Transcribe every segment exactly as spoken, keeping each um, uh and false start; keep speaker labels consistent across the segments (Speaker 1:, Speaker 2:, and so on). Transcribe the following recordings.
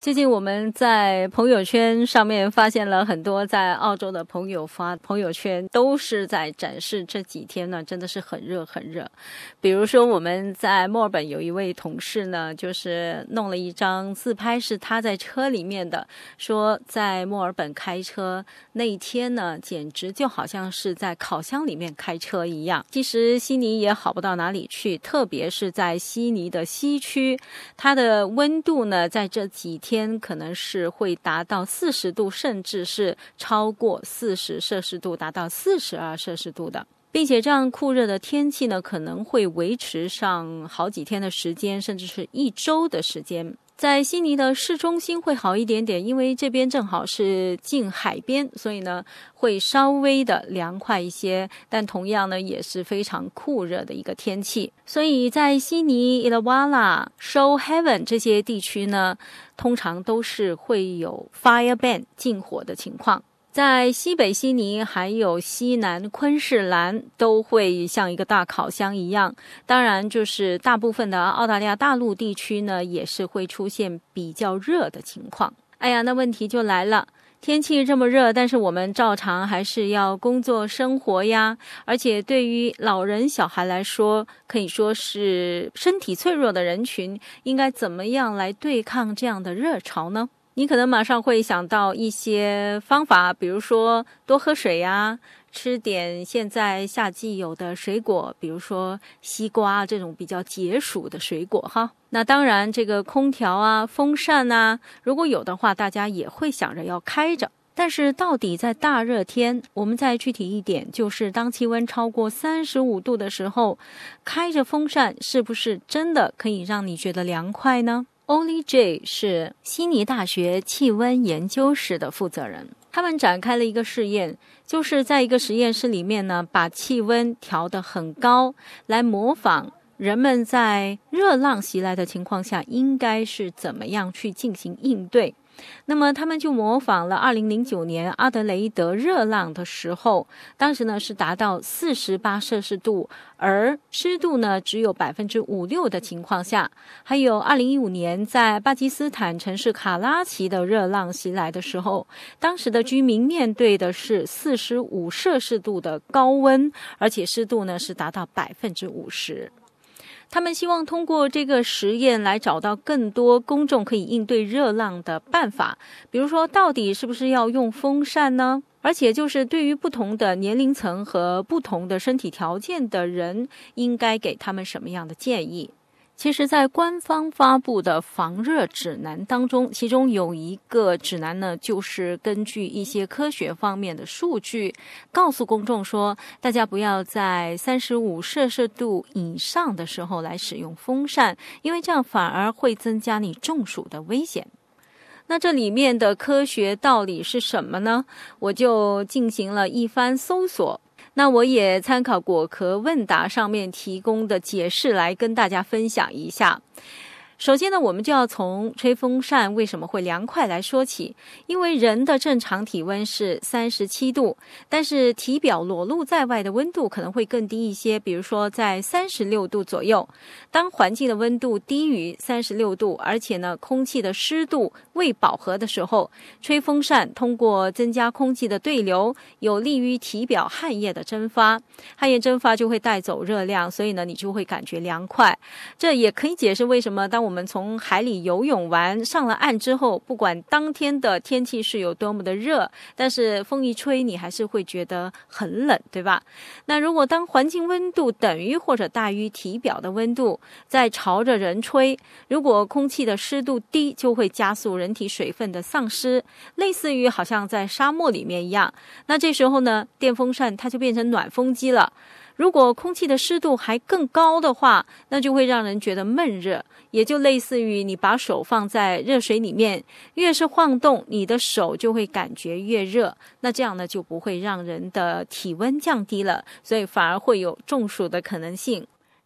Speaker 1: 最近我们在朋友圈上面发现了很多在澳洲的朋友发朋友圈，都是在展示这几天呢真的是很热很热。比如说我们在墨尔本有一位同事呢，就是弄了一张自拍是他在车里面的，说在墨尔本开车那一天呢简直就好像是在烤箱里面开车一样。其实悉尼也好不到哪里去，特别是在悉尼的西区，它的温度呢在这几天天可能是会达到四十度，甚至是超过四十摄氏度，达到四十二摄氏度的，并且这样酷热的天气呢可能会维持上好几天的时间，甚至是一周的时间。在悉尼的市中心会好一点点，因为这边正好是近海边，所以呢会稍微的凉快一些，但同样呢也是非常酷热的一个天气。所以在悉尼、Illawarra、Shoalhaven 这些地区呢，通常都是会有 fire ban 禁火的情况。在西北悉尼还有西南昆士兰都会像一个大烤箱一样，当然就是大部分的澳大利亚大陆地区呢也是会出现比较热的情况。哎呀，那问题就来了，天气这么热，但是我们照常还是要工作生活呀，而且对于老人小孩来说，可以说是身体脆弱的人群，应该怎么样来对抗这样的热潮呢？你可能马上会想到一些方法，比如说多喝水呀，吃点现在夏季有的水果，比如说西瓜这种比较解暑的水果哈。那当然这个空调啊、风扇啊，如果有的话，大家也会想着要开着。但是到底在大热天，我们再具体一点，就是当气温超过三十五度的时候，开着风扇是不是真的可以让你觉得凉快呢？Ollie J 是悉尼大学气温研究室的负责人，他们展开了一个试验，就是在一个实验室里面呢，把气温调得很高，来模仿人们在热浪袭来的情况下应该是怎么样去进行应对。那么他们就模仿了二零零九年阿德雷德热浪的时候，当时呢是达到四十八摄氏度，而湿度呢只有 百分之五十六 的情况下，还有二零一五年在巴基斯坦城市卡拉奇的热浪袭来的时候，当时的居民面对的是四十五摄氏度的高温，而且湿度呢是达到 百分之五十。他们希望通过这个实验来找到更多公众可以应对热浪的办法，比如说到底是不是要用风扇呢？而且就是对于不同的年龄层和不同的身体条件的人，应该给他们什么样的建议。其实在官方发布的防热指南当中，其中有一个指南呢，就是根据一些科学方面的数据，告诉公众说，大家不要在三十五摄氏度以上的时候来使用风扇，因为这样反而会增加你中暑的危险。那这里面的科学道理是什么呢？我就进行了一番搜索。那我也参考果壳问答上面提供的解释来跟大家分享一下。首先呢，我们就要从吹风扇为什么会凉快来说起。因为人的正常体温是三十七度，但是体表裸露在外的温度可能会更低一些，比如说在三十六度左右。当环境的温度低于三十六度，而且呢空气的湿度未饱和的时候，吹风扇通过增加空气的对流，有利于体表汗液的蒸发，汗液蒸发就会带走热量，所以呢你就会感觉凉快。这也可以解释为什么当我们从海里游泳完上了岸之后，不管当天的天气是有多么的热，但是风一吹你还是会觉得很冷，对吧？那如果当环境温度等于或者大于体表的温度，再朝着人吹，如果空气的湿度低，就会加速人体水分的丧失，类似于好像在沙漠里面一样。那这时候呢，电风扇它就变成暖风机了。如果空气的湿度还更高的话，那就会让人觉得闷热，也就类似于你把手放在热水里面，越是晃动，你的手就会感觉越热，那这样呢就不会让人的体温降低了，所以反而会有中暑的可能性。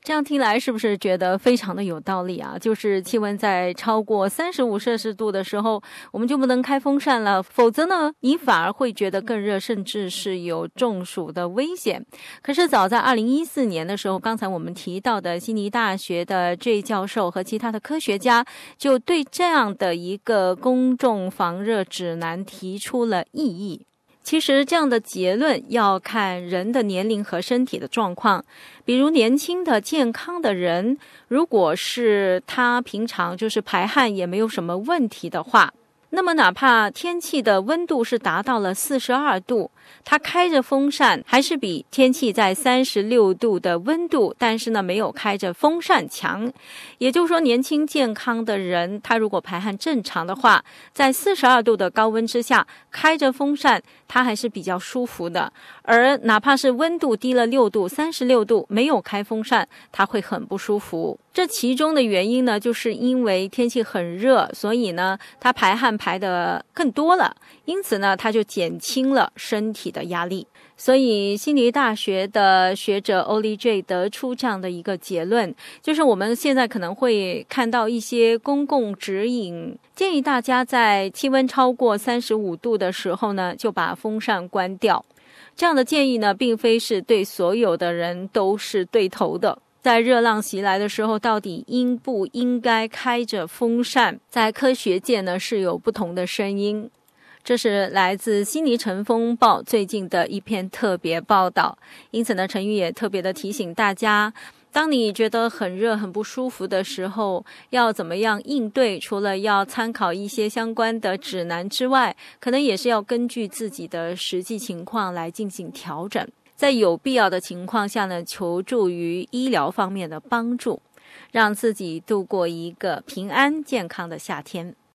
Speaker 1: 这样听来是不是觉得非常的有道理啊？就是气温在超过三十五摄氏度的时候，我们就不能开风扇了，否则呢，你反而会觉得更热，甚至是有中暑的危险。可是早在二零一四年的时候，刚才我们提到的悉尼大学的 J 教授和其他的科学家就对这样的一个公众防热指南提出了异议。其实这样的结论要看人的年龄和身体的状况，比如年轻的健康的人，如果是他平常就是排汗也没有什么问题的话，那么哪怕天气的温度是达到了四十二度，他开着风扇还是比天气在三十六度的温度，但是呢没有开着风扇强。也就是说，年轻健康的人，他如果排汗正常的话，在四十二度的高温之下开着风扇，他还是比较舒服的。而哪怕是温度低了六度、三十六度，没有开风扇，他会很不舒服。这其中的原因呢，就是因为天气很热，所以呢，他排汗排的更多了，因此呢，他就减轻了身体的压力。所以悉尼大学的学者 Ollie J 得出这样的一个结论，就是我们现在可能会看到一些公共指引，建议大家在气温超过三十五度的时候呢，就把风扇关掉。这样的建议呢，并非是对所有的人都是对头的。在热浪袭来的时候，到底应不应该开着风扇，在科学界呢是有不同的声音。这是来自悉尼晨风报最近的一篇特别报道，因此呢，陈玉也特别的提醒大家，当你觉得很热很不舒服的时候，要怎么样应对，除了要参考一些相关的指南之外，可能也是要根据自己的实际情况来进行调整，在有必要的情况下呢，求助于医疗方面的帮助，让自己度过一个平安健康的夏天。